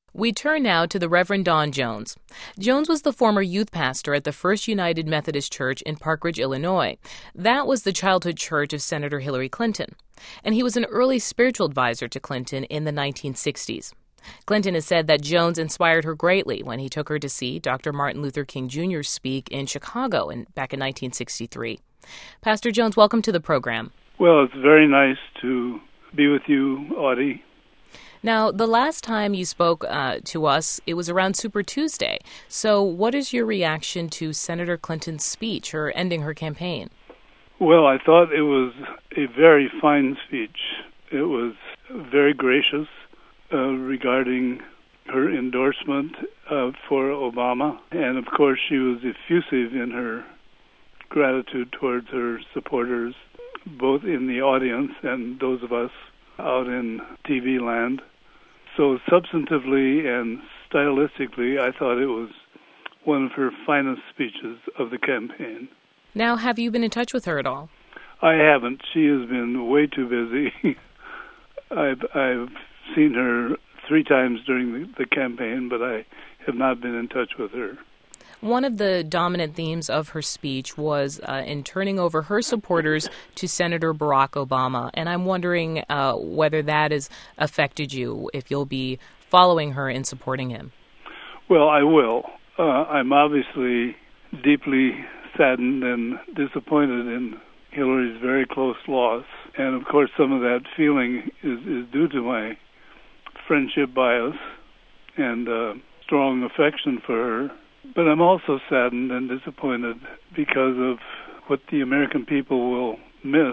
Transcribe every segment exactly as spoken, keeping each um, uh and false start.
We turn now to the Reverend Don Jones. Jones was the former youth pastor at the First United Methodist Church in Park Ridge, Illinois. That was the childhood church of Senator Hillary Clinton. And he was an early spiritual advisor to Clinton in the nineteen sixties. Clinton has said that Jones inspired her greatly when he took her to see Doctor Martin Luther King Junior speak in Chicago in, back in nineteen sixty-three. Pastor Jones, welcome to the program. Well, it's very nice to be with you, Audie. Now, the last time you spoke uh, to us, it was around Super Tuesday. So what is your reaction to Senator Clinton's speech, or ending her campaign? Well, I thought it was a very fine speech. It was very gracious uh, regarding her endorsement uh, for Obama. And, of course, she was effusive in her gratitude towards her supporters, both in the audience and those of us out in T V land. So substantively and stylistically, I thought it was one of her finest speeches of the campaign. Now, have you been in touch with her at all? I haven't. She has been way too busy. I've, I've seen her three times during the, the campaign, but I have not been in touch with her. One of the dominant themes of her speech was uh, in turning over her supporters to Senator Barack Obama, and I'm wondering uh, whether that has affected you, if you'll be following her in supporting him. Well, I will. Uh, I'm obviously deeply saddened and disappointed in Hillary's very close loss, and of course some of that feeling is, is due to my friendship bias and uh, strong affection for her. But I'm also saddened and disappointed because of what the American people will miss,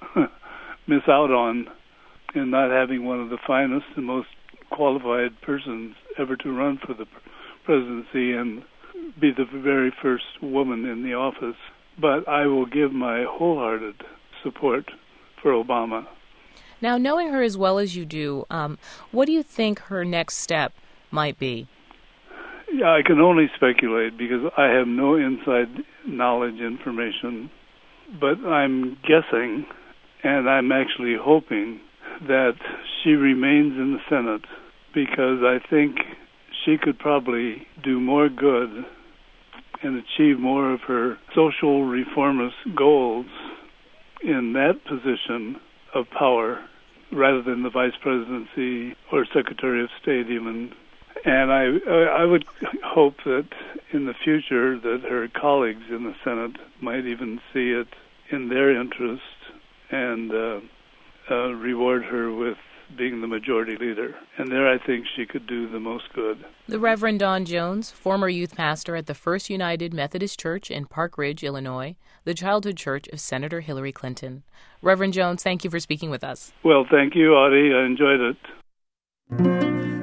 miss out on in not having one of the finest and most qualified persons ever to run for the presidency and be the very first woman in the office. But I will give my wholehearted support for Obama. Now, knowing her as well as you do, um, what do you think her next step might be? Yeah, I can only speculate because I have no inside knowledge information, but I'm guessing, and I'm actually hoping, that she remains in the Senate because I think she could probably do more good and achieve more of her social reformist goals in that position of power rather than the vice presidency or secretary of state even. And I I would hope that in the future that her colleagues in the Senate might even see it in their interest and uh, uh, reward her with being the majority leader. And there I think she could do the most good. The Reverend Don Jones, former youth pastor at the First United Methodist Church in Park Ridge, Illinois, the childhood church of Senator Hillary Clinton. Reverend Jones, thank you for speaking with us. Well, thank you, Audie. I enjoyed it.